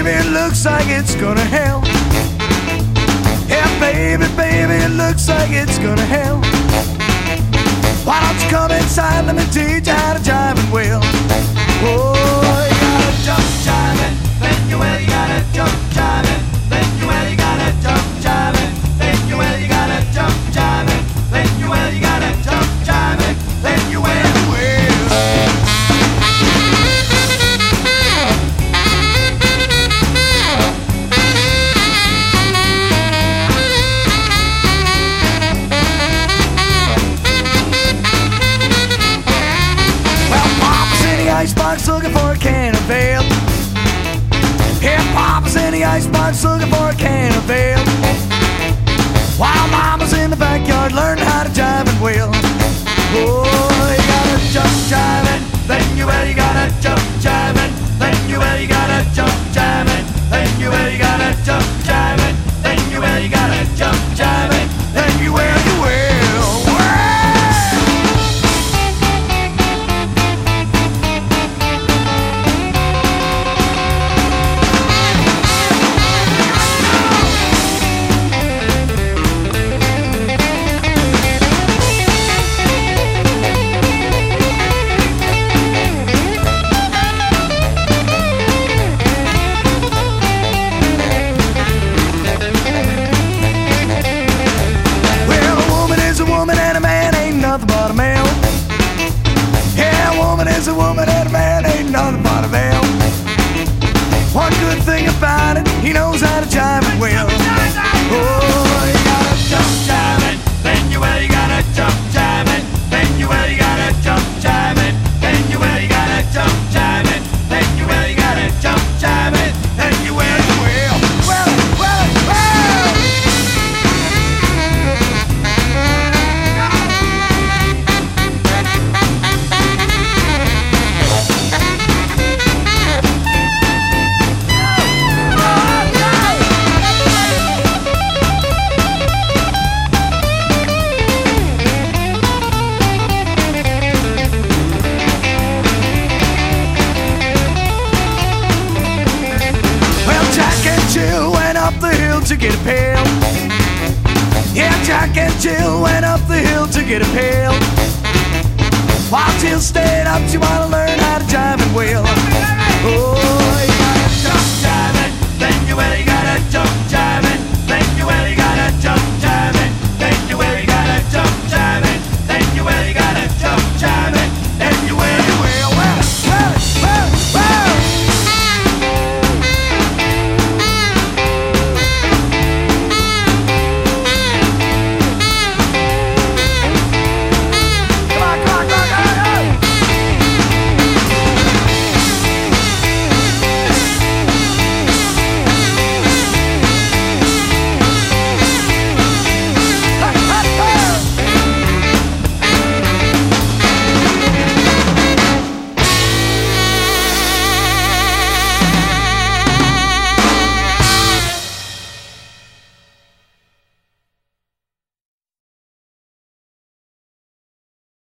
baby, it looks like it's gonna help. Yeah, baby, baby, it looks like it's gonna help. Why don't you come inside, let me teach you how to jive it well. Oh, you gotta jump jiving, then you will, you gotta jump jiving, then you will, you gotta jump jiving, then you will, you gotta jump jiving, then you will, you gotta jump jiving, then you will, you will. Icebox looking for a can of ale. Yeah, Papa's in the icebox looking for a can of ale. While Mama's in the backyard learning how to jive and wheel. Oh, you gotta jump jiving, then you will, you gotta jump jiving, then you will, you gotta jump jiving, then you will, you gotta jump jiving, then you will, you gotta jump jiving, then you will, you will. Is a woman and a man ain't nothing but a veil. One good thing about it, he knows how to jive and well. Oh, you gotta jump jiving, then you will, you gotta jump jiving, then you will, you gotta jump jiving, then you will, you gotta jump jiving, then you will, you gotta jump jiving, then you will, you will. Well, well, well. To get a pail. Yeah, Jack and Jill went up the hill to get a pail. While Jill stayed up, she wanted